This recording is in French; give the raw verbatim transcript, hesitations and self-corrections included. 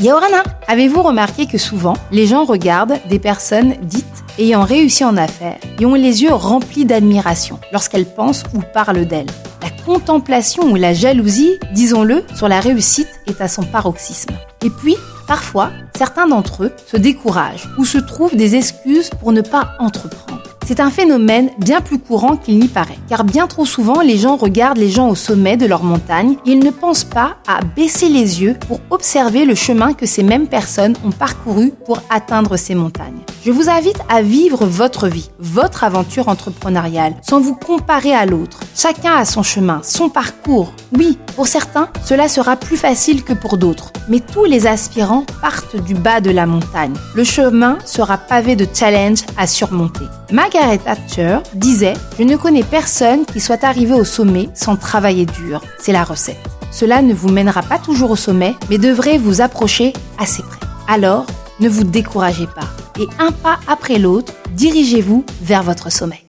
Yorana, avez-vous remarqué que souvent, les gens regardent des personnes dites ayant réussi en affaires et ont les yeux remplis d'admiration lorsqu'elles pensent ou parlent d'elles. La contemplation ou la jalousie, disons-le, sur la réussite est à son paroxysme. Et puis, parfois, certains d'entre eux se découragent ou se trouvent des excuses pour ne pas entreprendre. C'est un phénomène bien plus courant qu'il n'y paraît, car bien trop souvent, les gens regardent les gens au sommet de leur montagne et ils ne pensent pas à baisser les yeux pour observer le chemin que ces mêmes personnes ont parcouru pour atteindre ces montagnes. Je vous invite à vivre votre vie, votre aventure entrepreneuriale, sans vous comparer à l'autre. Chacun a son chemin, son parcours. Oui, pour certains, cela sera plus facile que pour d'autres, mais tous les aspirants partent du bas de la montagne. Le chemin sera pavé de challenges à surmonter. Margaret Thatcher disait « Je ne connais personne qui soit arrivé au sommet sans travailler dur. C'est la recette. » Cela ne vous mènera pas toujours au sommet, mais devrait vous approcher assez près. Alors, ne vous découragez pas et un pas après l'autre, dirigez-vous vers votre sommet.